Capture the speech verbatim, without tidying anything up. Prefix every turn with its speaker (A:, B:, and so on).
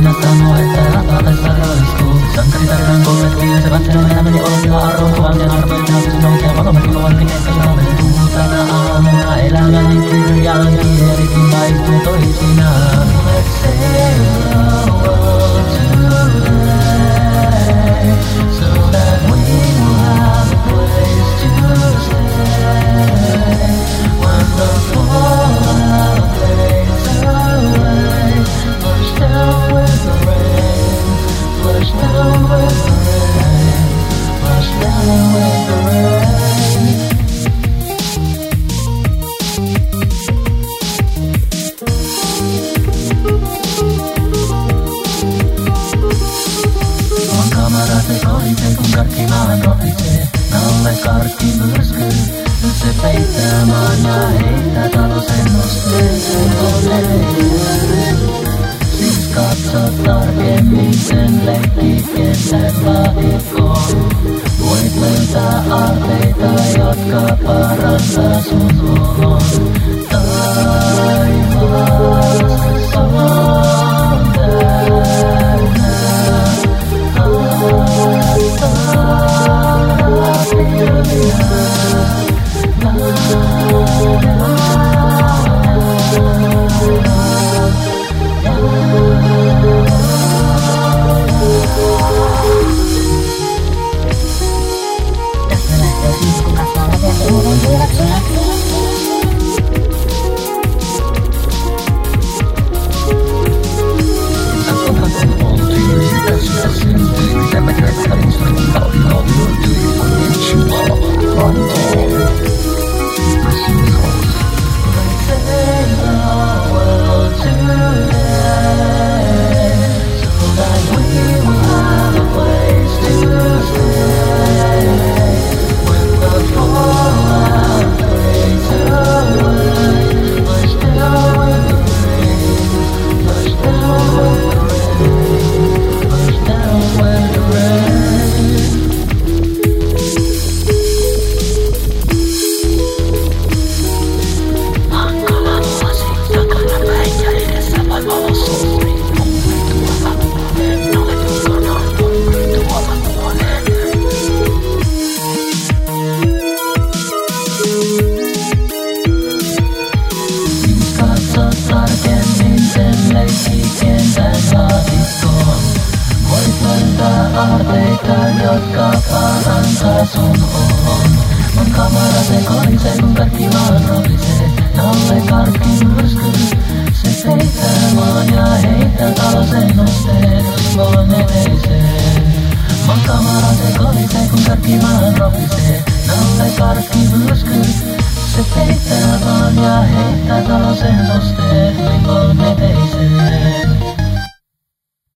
A: aina sanoo, että rattaatessa roiskuu. Sankaritarinan kolmetkin ja se katselee elämäni olotila arvoa. Valtion arvoja näytösen oikea palomerkki kovampi ehkä saavutettuu. Tänä aamuna elämäni kirjan kielikin vaihtuu toisinaan. Let's sail the world today, so that we will have a place to stay. When the fallout fades away, flush down with the rain, flush down with the rain, flush down with the rain. Mun kamera se kolisee kun karkki maahan rohisee, nalle karkki myrskyy. Se peittää maan ja heittää talosen nosteeseen koneen. Siis katso tarkemmin sen leikkikentän laatikkoon. Voit löytää aarteita, jotka parantaa sun olon. Taivas on täynnä haastara pilviä. Tästä lähtee siis kun kasvaa läpi uuden kuivaksuna. Aarteita, jotka parantaa sun olon. Mun kamera se kolisee, kun kaikki maan rohisee. Nalle karkki myrskyy, se peittää maan ja heittää talosen nosteet lingoon eteiseen. Mun kamera se kolisee, kun kaikki maan rohisee. Nalle karkki myrskyy, se peittää maan ja heittää talosen nosteet lingoon eteiseen.